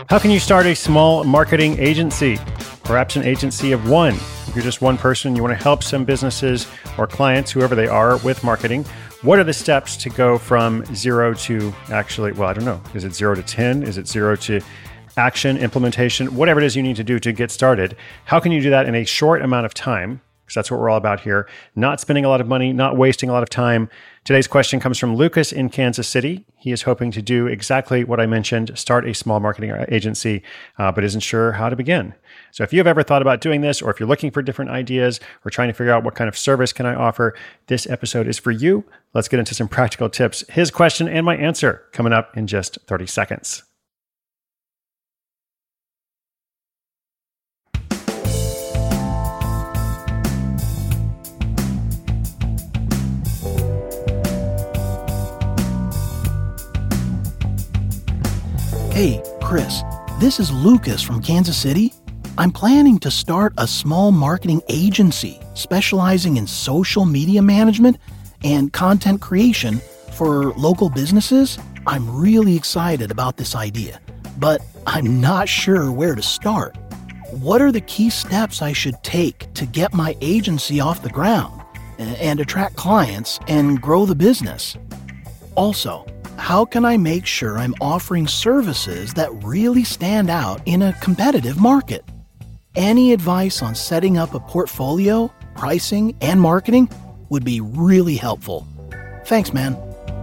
How can you start a small marketing agency? Perhaps an agency of one. If you're just one person, you want to help some businesses or clients, whoever they are, with marketing. What are the steps to go from zero to actually, well, I don't know. Is it 0 to 10? Is it 0 to action, implementation, whatever it is you need to do to get started? How can you do that in a short amount of time? Because that's what we're all about here. Not spending a lot of money, not wasting a lot of time. Today's question comes from Lucas in Kansas City. He is hoping to do exactly what I mentioned, start a small marketing agency, but isn't sure how to begin. So if you've ever thought about doing this, or if you're looking for different ideas or trying to figure out what kind of service can I offer, this episode is for you. Let's get into some practical tips. His question and my answer coming up in just 30 seconds. Hey, Chris, this is Lucas from Kansas City. I'm planning to start a small marketing agency specializing in social media management and content creation for local businesses. I'm really excited about this idea, but I'm not sure where to start. What are the key steps I should take to get my agency off the ground and attract clients and grow the business? Also, how can I make sure I'm offering services that really stand out in a competitive market? Any advice on setting up a portfolio, pricing, and marketing would be really helpful. Thanks, man.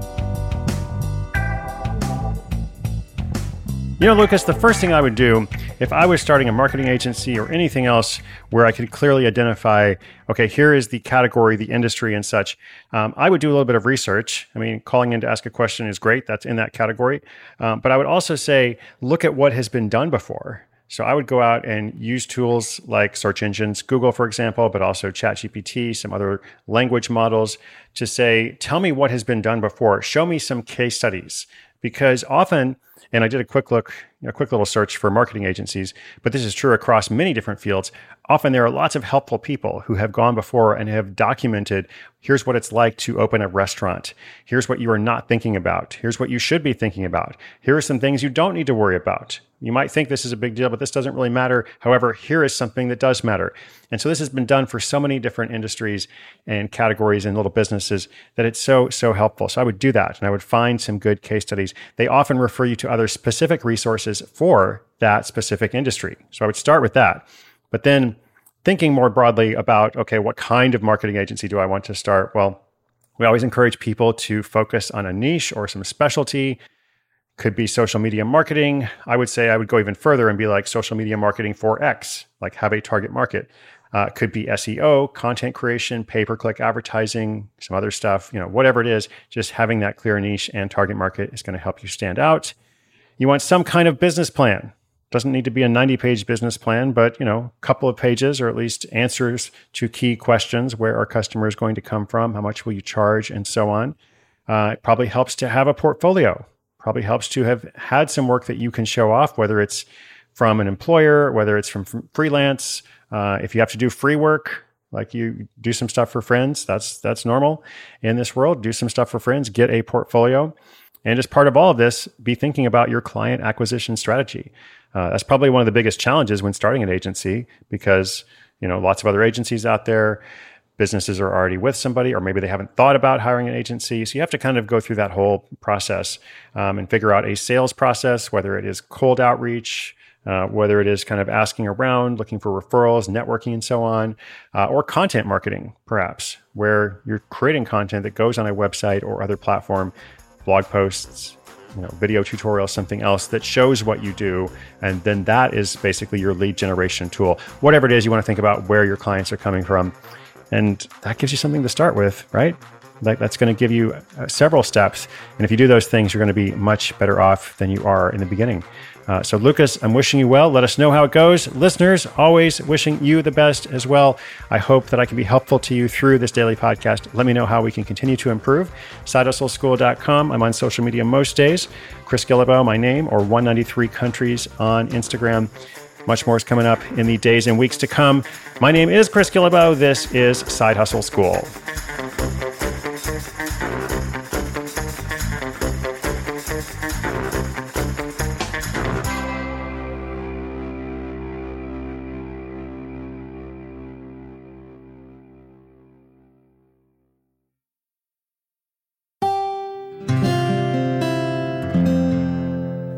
You know, Lucas, the first thing I would do if I was starting a marketing agency or anything else where I could clearly identify, okay, here is the category, the industry and such, I would do a little bit of research. I mean, calling in to ask a question is great. That's in that category. But I would also say, look at what has been done before. So I would go out and use tools like search engines, Google, for example, but also ChatGPT, some other language models to say, tell me what has been done before. Show me some case studies. Because often, and I did a quick little search for marketing agencies, but this is true across many different fields. Often there are lots of helpful people who have gone before and have documented, here's what it's like to open a restaurant. Here's what you are not thinking about. Here's what you should be thinking about. Here are some things you don't need to worry about. You might think this is a big deal, but this doesn't really matter. However, here is something that does matter. And so this has been done for so many different industries and categories and little businesses that it's so helpful. So I would do that and I would find some good case studies. They often refer you to other specific resources for that specific industry. So I would start with that. But then thinking more broadly about, okay, what kind of marketing agency do I want to start? Well, we always encourage people to focus on a niche or some specialty. Could be social media marketing. I would say I would go even further and be like social media marketing for X, like have a target market. Could be SEO, content creation, pay-per-click advertising, some other stuff, whatever it is, just having that clear niche and target market is going to help you stand out. You want some kind of business plan. Doesn't need to be a 90-page business plan, but a couple of pages or at least answers to key questions. Where are customers going to come from? How much will you charge? And so on. It probably helps to have a portfolio. Probably helps to have had some work that you can show off, whether it's from an employer, whether it's from freelance. If you have to do free work, like you do some stuff for friends, that's normal in this world. Do some stuff for friends, get a portfolio. And as part of all of this, be thinking about your client acquisition strategy. That's probably one of the biggest challenges when starting an agency because, lots of other agencies out there, businesses are already with somebody, or maybe they haven't thought about hiring an agency. So you have to kind of go through that whole process and figure out a sales process, whether it is cold outreach, whether it is kind of asking around, looking for referrals, networking, and so on, or content marketing, perhaps, where you're creating content that goes on a website or other platform, blog posts, video tutorials, something else that shows what you do. And then that is basically your lead generation tool. Whatever it is, you want to think about where your clients are coming from. And that gives you something to start with, right? That's going to give you several steps. And if you do those things, you're going to be much better off than you are in the beginning. So Lucas, I'm wishing you well. Let us know how it goes. Listeners, always wishing you the best as well. I hope that I can be helpful to you through this daily podcast. Let me know how we can continue to improve. SideHustleSchool.com. I'm on social media most days. Chris Guillebeau, my name, or 193 Countries on Instagram. Much more is coming up in the days and weeks to come. My name is Chris Guillebeau. This is Side Hustle School.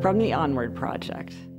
from the Onward Project.